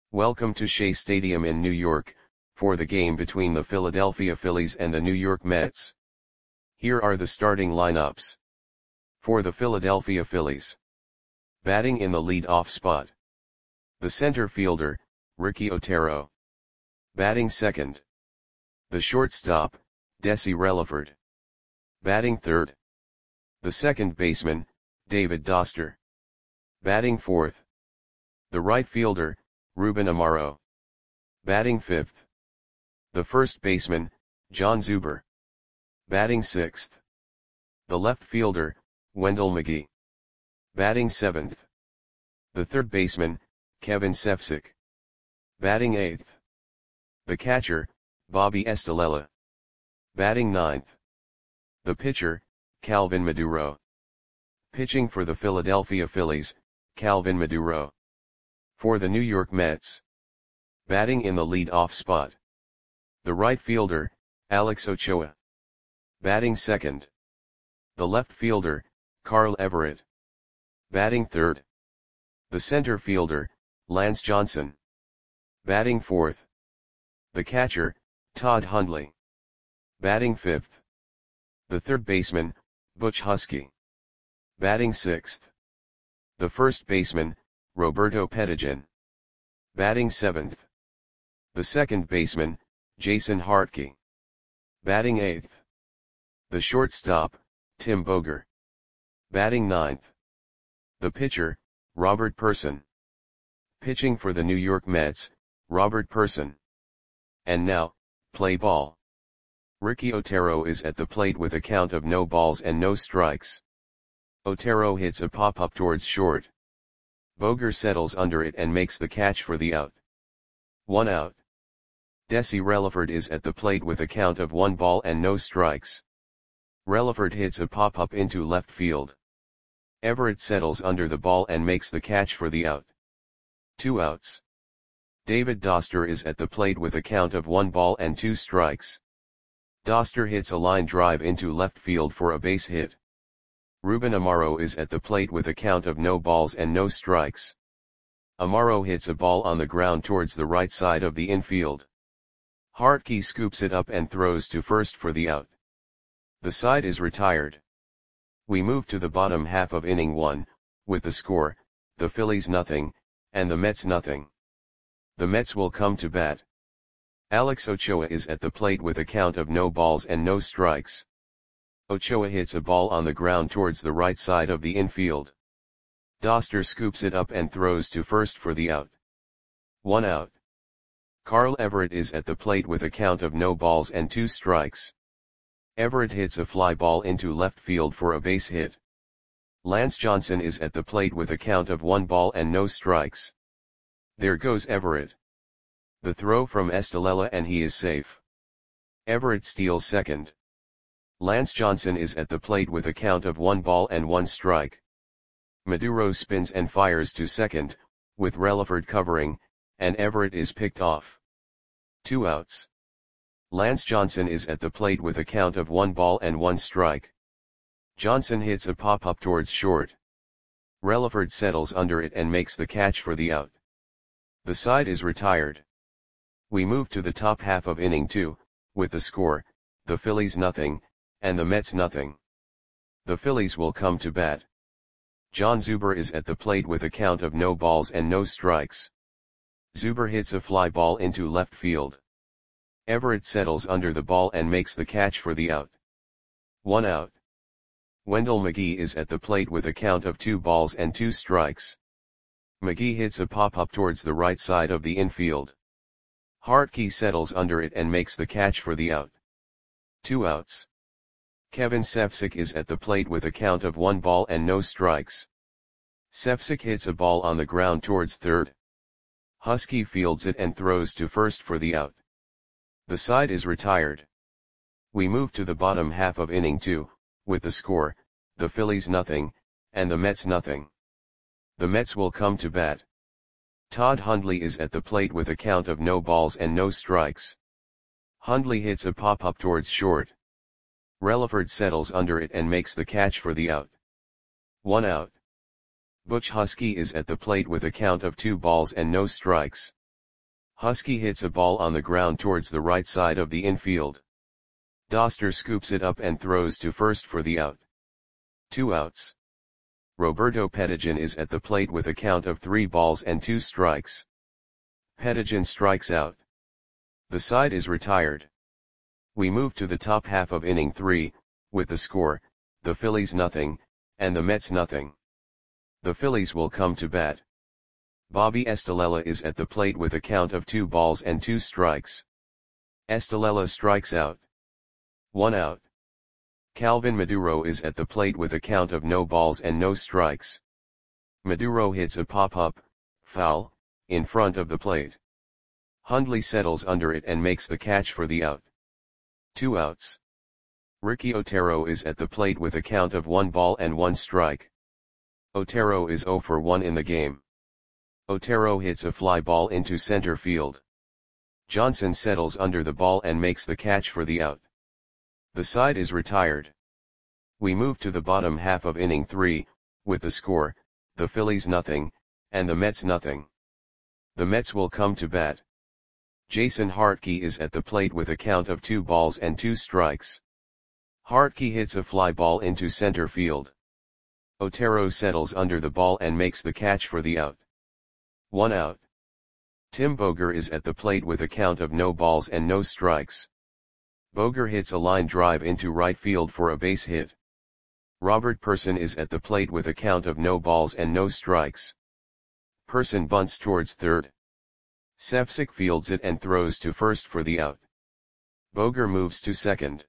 Welcome to Shea Stadium in New York, for the game between the Philadelphia Phillies and the New York Mets. Here are the starting lineups. For the Philadelphia Phillies. Batting in the lead-off spot. The center fielder, Ricky Otero. Batting second. The shortstop, Desi Relaford. Batting third. The second baseman, David Doster. Batting fourth. The right fielder, Ruben Amaro. Batting fifth. The first baseman, John Zuber. Batting sixth. The left fielder, Wendell McGee. Batting seventh. The third baseman, Kevin Cefcik. Batting eighth. The catcher, Bobby Estalella. Batting ninth. The pitcher, Calvin Maduro. Pitching for the Philadelphia Phillies, Calvin Maduro. For the New York Mets. Batting in the lead-off spot. The right fielder, Alex Ochoa. Batting second. The left fielder, Carl Everett. Batting third. The center fielder, Lance Johnson. Batting fourth. The catcher, Todd Hundley. Batting fifth. The third baseman, Butch Husky. Batting sixth. The first baseman, Roberto Pettigian. Batting seventh. The second baseman, Jason Hartke. Batting eighth. The shortstop, Tim Boger. Batting ninth. The pitcher, Robert Person. Pitching for the New York Mets, Robert Person. And now, play ball. Ricky Otero is at the plate with a count of no balls and no strikes. Otero hits a pop-up towards short. Boger settles under it and makes the catch for the out. 1 out. Desi Relaford is at the plate with a count of 1 ball and no strikes. Relaford hits a pop-up into left field. Everett settles under the ball and makes the catch for the out. 2 outs. David Doster is at the plate with a count of 1 ball and 2 strikes. Doster hits a line drive into left field for a base hit. Ruben Amaro is at the plate with a count of no balls and no strikes. Amaro hits a ball on the ground towards the right side of the infield. Hartke scoops it up and throws to first for the out. The side is retired. We move to the bottom half of inning 1, with the score, the Phillies nothing, and the Mets nothing. The Mets will come to bat. Alex Ochoa is at the plate with a count of no balls and no strikes. Ochoa hits a ball on the ground towards the right side of the infield. Doster scoops it up and throws to first for the out. 1 out. Carl Everett is at the plate with a count of no balls and 2 strikes. Everett hits a fly ball into left field for a base hit. Lance Johnson is at the plate with a count of 1 ball and no strikes. There goes Everett. The throw from Estalella and he is safe. Everett steals second. Lance Johnson is at the plate with a count of 1 ball and 1 strike. Maduro spins and fires to second, with Relaford covering, and Everett is picked off. 2 outs. Lance Johnson is at the plate with a count of 1 ball and 1 strike. Johnson hits a pop-up towards short. Relaford settles under it and makes the catch for the out. The side is retired. We move to the top half of inning 2, with the score, the Phillies nothing, and the Mets nothing. The Phillies will come to bat. John Zuber is at the plate with a count of no balls and no strikes. Zuber hits a fly ball into left field. Everett settles under the ball and makes the catch for the out. 1 out. Wendell McGee is at the plate with a count of 2 balls and 2 strikes. McGee hits a pop-up towards the right side of the infield. Hartke settles under it and makes the catch for the out. 2 outs. Kevin Cefcik is at the plate with a count of 1 ball and no strikes. Cefcik hits a ball on the ground towards third. Husky fields it and throws to first for the out. The side is retired. We move to the bottom half of inning 2, with the score, the Phillies nothing, and the Mets nothing. The Mets will come to bat. Todd Hundley is at the plate with a count of no balls and no strikes. Hundley hits a pop-up towards short. Relaford settles under it and makes the catch for the out. 1 out. Butch Husky is at the plate with a count of 2 balls and no strikes. Husky hits a ball on the ground towards the right side of the infield. Doster scoops it up and throws to first for the out. 2 outs. Roberto Pettigian is at the plate with a count of 3 balls and 2 strikes. Pettigian strikes out. The side is retired. We move to the top half of inning 3, with the score, the Phillies nothing, and the Mets nothing. The Phillies will come to bat. Bobby Estalella is at the plate with a count of 2 balls and 2 strikes. Estalella strikes out. 1 out. Calvin Maduro is at the plate with a count of no balls and no strikes. Maduro hits a pop-up, foul, in front of the plate. Hundley settles under it and makes the catch for the out. 2 outs. Ricky Otero is at the plate with a count of 1 ball and 1 strike. Otero is 0 for 1 in the game. Otero hits a fly ball into center field. Johnson settles under the ball and makes the catch for the out. The side is retired. We move to the bottom half of inning 3, with the score, the Phillies nothing, and the Mets nothing. The Mets will come to bat. Jason Hartke is at the plate with a count of 2 balls and 2 strikes. Hartke hits a fly ball into center field. Otero settles under the ball and makes the catch for the out. 1 out. Tim Boger is at the plate with a count of no balls and no strikes. Boger hits a line drive into right field for a base hit. Robert Person is at the plate with a count of no balls and no strikes. Person bunts towards third. Sefcik fields it and throws to first for the out. Boger moves to second.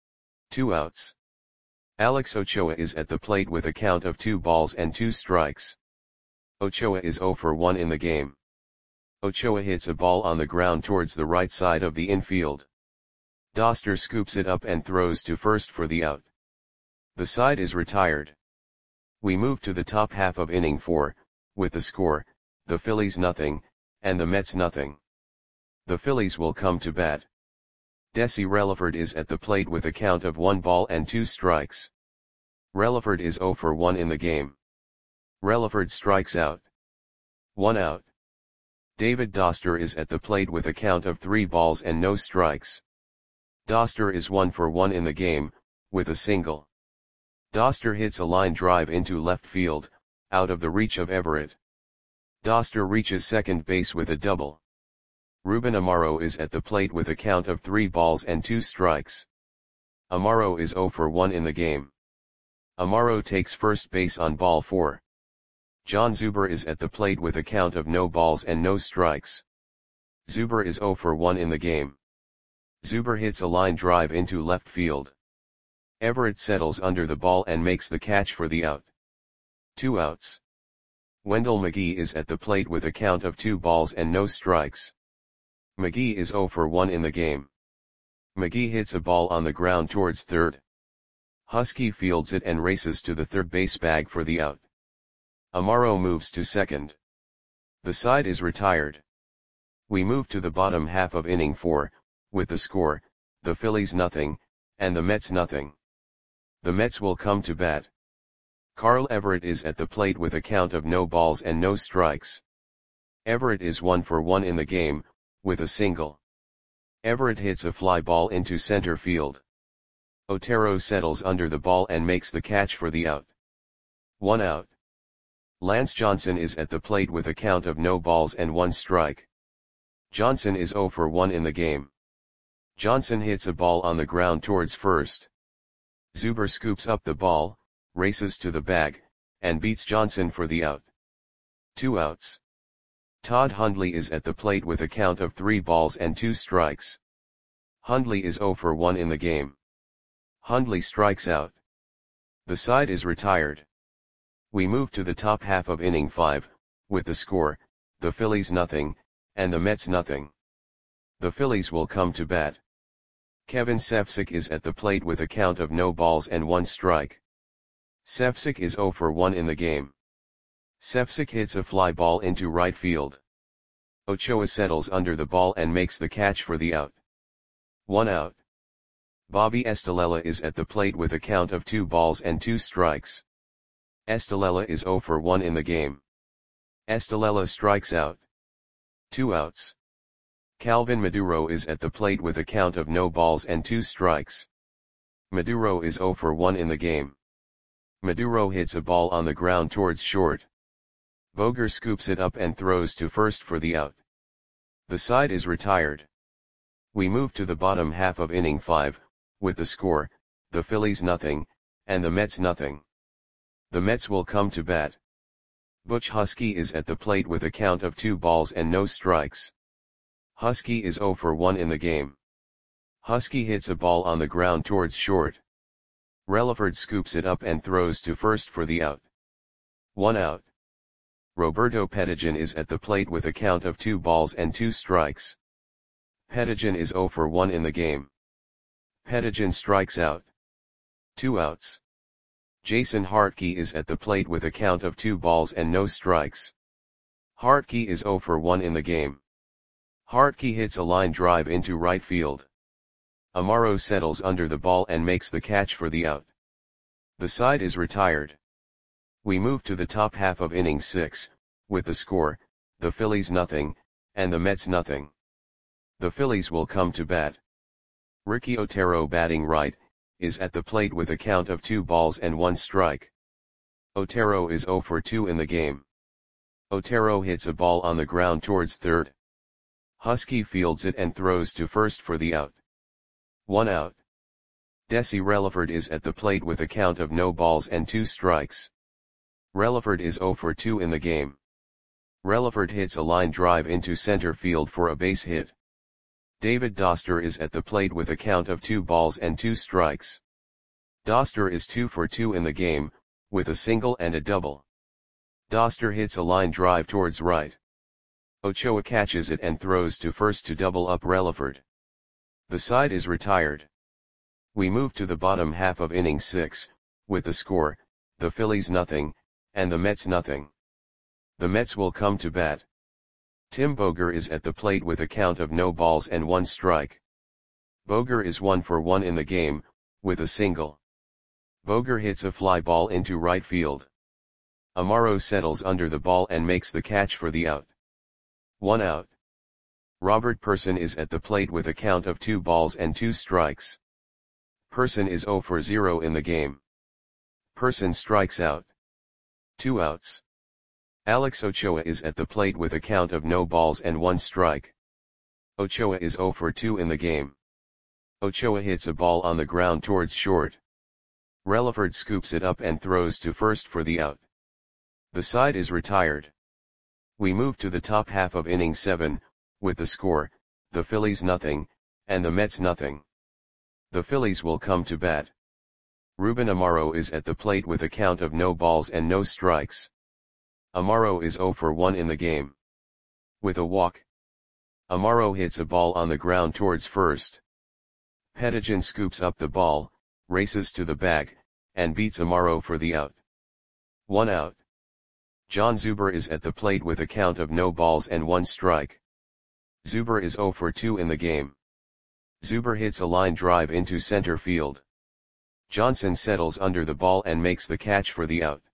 2 outs. Alex Ochoa is at the plate with a count of 2 balls and 2 strikes. Ochoa is 0 for 1 in the game. Ochoa hits a ball on the ground towards the right side of the infield. Doster scoops it up and throws to first for the out. The side is retired. We move to the top half of inning 4, with the score, the Phillies nothing, and the Mets nothing. The Phillies will come to bat. Desi Relaford is at the plate with a count of 1 ball and 2 strikes. Relaford is 0 for 1 in the game. Relaford strikes out. 1 out. David Doster is at the plate with a count of 3 balls and no strikes. Doster is 1 for 1 in the game, with a single. Doster hits a line drive into left field, out of the reach of Everett. Doster reaches second base with a double. Ruben Amaro is at the plate with a count of 3 balls and 2 strikes. Amaro is 0 for 1 in the game. Amaro takes first base on ball 4. John Zuber is at the plate with a count of no balls and no strikes. Zuber is 0 for 1 in the game. Zuber hits a line drive into left field. Everett settles under the ball and makes the catch for the out. 2 outs. Wendell McGee is at the plate with a count of 2 balls and no strikes. McGee is 0 for 1 in the game. McGee hits a ball on the ground towards third. Husky fields it and races to the third base bag for the out. Amaro moves to second. The side is retired. We move to the bottom half of inning 4, with the score, the Phillies nothing, and the Mets nothing. The Mets will come to bat. Carl Everett is at the plate with a count of no balls and no strikes. Everett is 1 for 1 in the game, with a single. Everett hits a fly ball into center field. Otero settles under the ball and makes the catch for the out. 1 out. Lance Johnson is at the plate with a count of no balls and 1 strike. Johnson is 0 for 1 in the game. Johnson hits a ball on the ground towards first. Zuber scoops up the ball, races to the bag, and beats Johnson for the out. 2 outs. Todd Hundley is at the plate with a count of 3 balls and 2 strikes. Hundley is 0 for 1 in the game. Hundley strikes out. The side is retired. We move to the top half of inning 5, with the score, the Phillies nothing, and the Mets nothing. The Phillies will come to bat. Kevin Sefcik is at the plate with a count of no balls and 1 strike. Sefcik is 0 for 1 in the game. Sefcik hits a fly ball into right field. Ochoa settles under the ball and makes the catch for the out. 1 out. Bobby Estalella is at the plate with a count of 2 balls and 2 strikes. Estalella is 0 for 1 in the game. Estalella strikes out. 2 outs. Calvin Maduro is at the plate with a count of no balls and 2 strikes. Maduro is 0 for 1 in the game. Maduro hits a ball on the ground towards short. Boger scoops it up and throws to first for the out. The side is retired. We move to the bottom half of inning 5, with the score, the Phillies nothing, and the Mets nothing. The Mets will come to bat. Butch Husky is at the plate with a count of 2 balls and no strikes. Husky is 0 for 1 in the game. Husky hits a ball on the ground towards short. Relaford scoops it up and throws to first for the out. 1 out. Roberto Pettijohn is at the plate with a count of 2 balls and 2 strikes. Pettijohn is 0 for 1 in the game. Pettijohn strikes out. 2 outs. Jason Hartke is at the plate with a count of 2 balls and no strikes. Hartke is 0 for 1 in the game. Hartke hits a line drive into right field. Amaro settles under the ball and makes the catch for the out. The side is retired. We move to the top half of inning 6, with the score, the Phillies nothing, and the Mets nothing. The Phillies will come to bat. Ricky Otero batting right, is at the plate with a count of 2 balls and 1 strike. Otero is 0 for 2 in the game. Otero hits a ball on the ground towards third. Husky fields it and throws to first for the out. 1 out. Desi Relaford is at the plate with a count of no balls and 2 strikes. Relaford is 0 for 2 in the game. Relaford hits a line drive into center field for a base hit. David Doster is at the plate with a count of 2 balls and 2 strikes. Doster is 2 for 2 in the game, with a single and a double. Doster hits a line drive towards right. Ochoa catches it and throws to first to double up Relaford. The side is retired. We move to the bottom half of inning 6, with the score, the Phillies nothing, and the Mets nothing. The Mets will come to bat. Tim Boger is at the plate with a count of no balls and 1 strike. Boger is 1 for 1 in the game, with a single. Boger hits a fly ball into right field. Amaro settles under the ball and makes the catch for the out. 1 out. Robert Person is at the plate with a count of 2 balls and 2 strikes. Person is 0 for 0 in the game. Person strikes out. 2 outs. Alex Ochoa is at the plate with a count of no balls and 1 strike. Ochoa is 0 for 2 in the game. Ochoa hits a ball on the ground towards short. Relaford scoops it up and throws to first for the out. The side is retired. We move to the top half of inning 7, with the score, the Phillies nothing, and the Mets nothing. The Phillies will come to bat. Ruben Amaro is at the plate with a count of no balls and no strikes. Amaro is 0 for 1 in the game. With a walk. Amaro hits a ball on the ground towards first. Pettijohn scoops up the ball, races to the bag, and beats Amaro for the out. 1 out. John Zuber is at the plate with a count of no balls and 1 strike. Zuber is 0 for 2 in the game. Zuber hits a line drive into center field. Johnson settles under the ball and makes the catch for the out.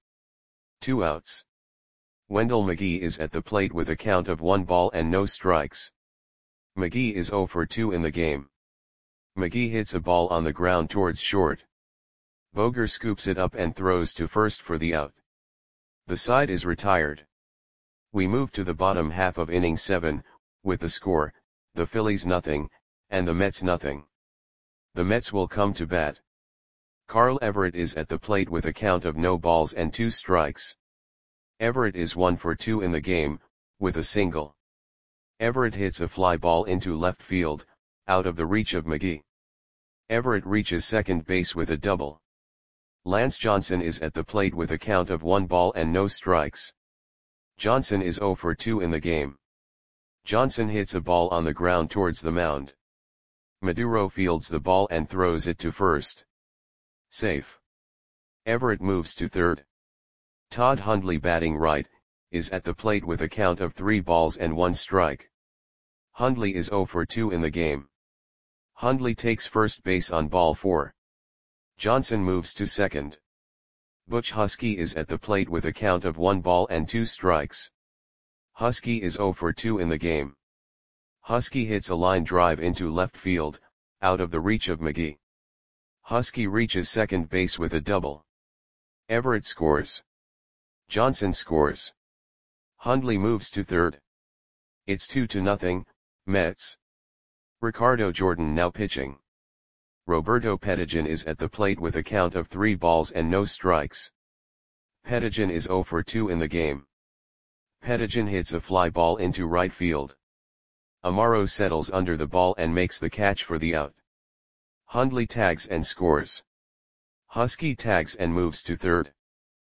2 outs. Wendell McGee is at the plate with a count of 1 ball and no strikes. McGee is 0 for 2 in the game. McGee hits a ball on the ground towards short. Boger scoops it up and throws to first for the out. The side is retired. We move to the bottom half of inning 7, with the score, the Phillies nothing, and the Mets nothing. The Mets will come to bat. Carl Everett is at the plate with a count of no balls and 2 strikes. Everett is 1 for 2 in the game, with a single. Everett hits a fly ball into left field, out of the reach of McGee. Everett reaches second base with a double. Lance Johnson is at the plate with a count of 1 ball and no strikes. Johnson is 0 for 2 in the game. Johnson hits a ball on the ground towards the mound. Maduro fields the ball and throws it to first. Safe. Everett moves to third. Todd Hundley batting right, is at the plate with a count of 3 balls and 1 strike. Hundley is 0 for 2 in the game. Hundley takes first base on ball 4. Johnson moves to second. Butch Husky is at the plate with a count of 1 ball and 2 strikes. Husky is 0 for 2 in the game. Husky hits a line drive into left field, out of the reach of McGee. Husky reaches second base with a double. Everett scores. Johnson scores. Hundley moves to third. It's 2-0, Mets. Ricardo Jordan now pitching. Roberto Pettijohn is at the plate with a count of 3 balls and no strikes. Pettijohn is 0 for 2 in the game. Pettijohn hits a fly ball into right field. Amaro settles under the ball and makes the catch for the out. Hundley tags and scores. Husky tags and moves to third.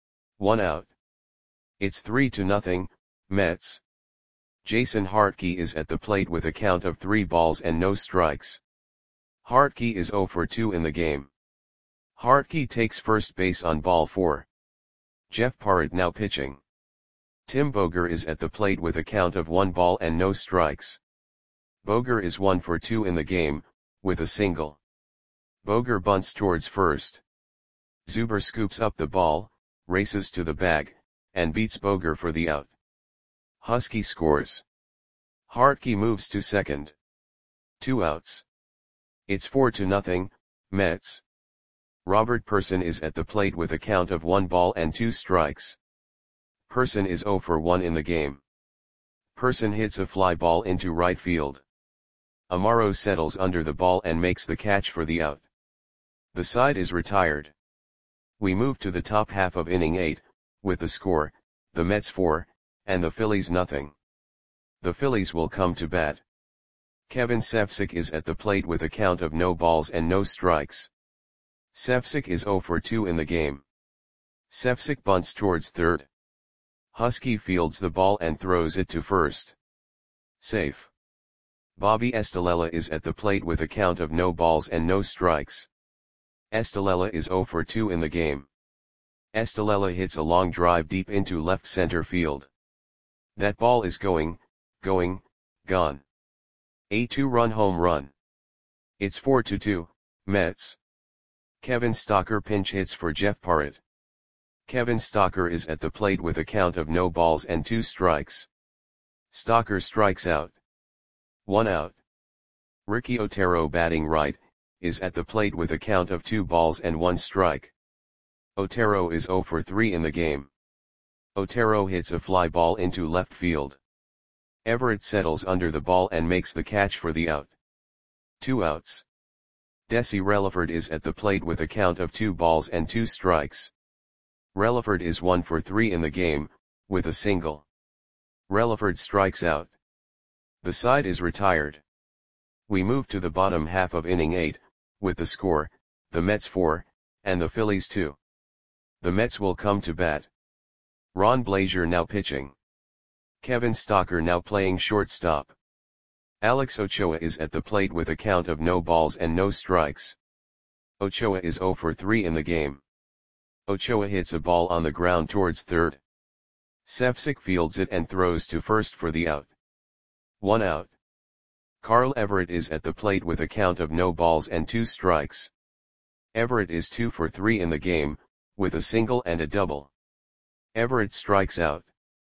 1 out. It's 3-0, Mets. Jason Hartke is at the plate with a count of 3 balls and no strikes. Hartke is 0 for 2 in the game. Hartke takes first base on ball 4. Jeff Parrott now pitching. Tim Boger is at the plate with a count of 1 ball and no strikes. Boger is 1 for 2 in the game, with a single. Boger bunts towards first. Zuber scoops up the ball, races to the bag, and beats Boger for the out. Husky scores. Hartke moves to second. 2 outs. It's 4-0, Mets. Robert Person is at the plate with a count of 1 ball and 2 strikes. Person is 0 for 1 in the game. Person hits a fly ball into right field. Amaro settles under the ball and makes the catch for the out. The side is retired. We move to the top half of inning 8, with the score, the Mets 4, and the Phillies nothing. The Phillies will come to bat. Kevin Cefcik is at the plate with a count of no balls and no strikes. Cefcik is 0 for 2 in the game. Cefcik bunts towards third. Husky fields the ball and throws it to first. Safe. Bobby Estalella is at the plate with a count of no balls and no strikes. Estalella is 0 for 2 in the game. Estalella hits a long drive deep into left center field. That ball is gone. A 2-run home run. It's 4-2, Mets. Kevin Stocker pinch hits for Jeff Parrott. Kevin Stocker is at the plate with a count of no balls and 2 strikes. Stocker strikes out. 1 out. Ricky Otero batting right, is at the plate with a count of 2 balls and 1 strike. Otero is 0 for 3 in the game. Otero hits a fly ball into left field. Everett settles under the ball and makes the catch for the out. 2 outs. Desi Relaford is at the plate with a count of 2 balls and 2 strikes. Relaford is 1 for 3 in the game, with a single. Relaford strikes out. The side is retired. We move to the bottom half of inning 8, with the score, the Mets 4, and the Phillies 2. The Mets will come to bat. Ron Blazier now pitching. Kevin Stocker now playing shortstop. Alex Ochoa is at the plate with a count of no balls and no strikes. Ochoa is 0 for 3 in the game. Ochoa hits a ball on the ground towards third. Cefcik fields it and throws to first for the out. 1 out. Carl Everett is at the plate with a count of no balls and 2 strikes. Everett is 2 for 3 in the game, with a single and a double. Everett strikes out.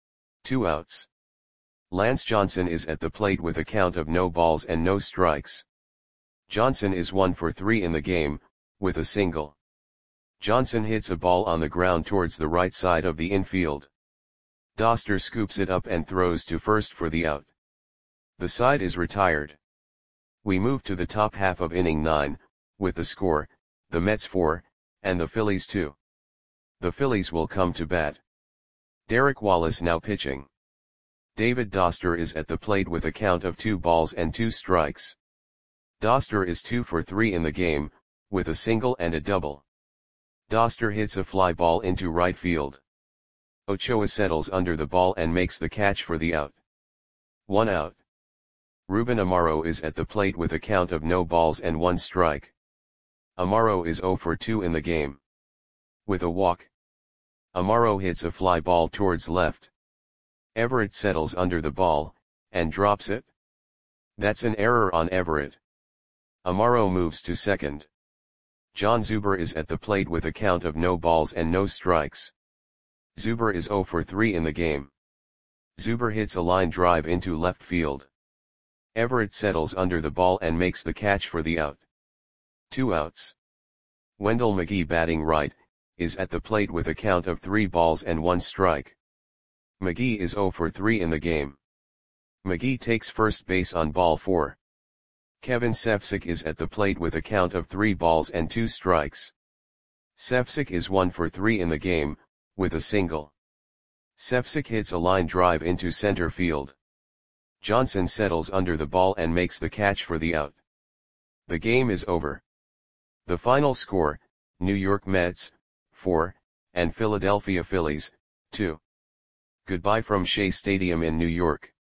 2 outs. Lance Johnson is at the plate with a count of no balls and no strikes. Johnson is 1 for 3 in the game, with a single. Johnson hits a ball on the ground towards the right side of the infield. Doster scoops it up and throws to first for the out. The side is retired. We move to the top half of inning 9, with the score, the Mets 4, and the Phillies 2. The Phillies will come to bat. Derek Wallace now pitching. David Doster is at the plate with a count of 2 balls and 2 strikes. Doster is 2 for 3 in the game, with a single and a double. Doster hits a fly ball into right field. Ochoa settles under the ball and makes the catch for the out. 1 out. Ruben Amaro is at the plate with a count of no balls and 1 strike. Amaro is 0 for 2 in the game. With a walk. Amaro hits a fly ball towards left. Everett settles under the ball, and drops it. That's an error on Everett. Amaro moves to second. John Zuber is at the plate with a count of no balls and no strikes. Zuber is 0 for 3 in the game. Zuber hits a line drive into left field. Everett settles under the ball and makes the catch for the out. 2 outs. Wendell McGee, batting right, is at the plate with a count of 3 balls and 1 strike. McGee is 0 for 3 in the game. McGee takes first base on ball 4. Kevin Cefcik is at the plate with a count of 3 balls and 2 strikes. Cefcik is 1 for 3 in the game, with a single. Cefcik hits a line drive into center field. Johnson settles under the ball and makes the catch for the out. The game is over. The final score, New York Mets, 4, and Philadelphia Phillies, 2. Goodbye from Shea Stadium in New York.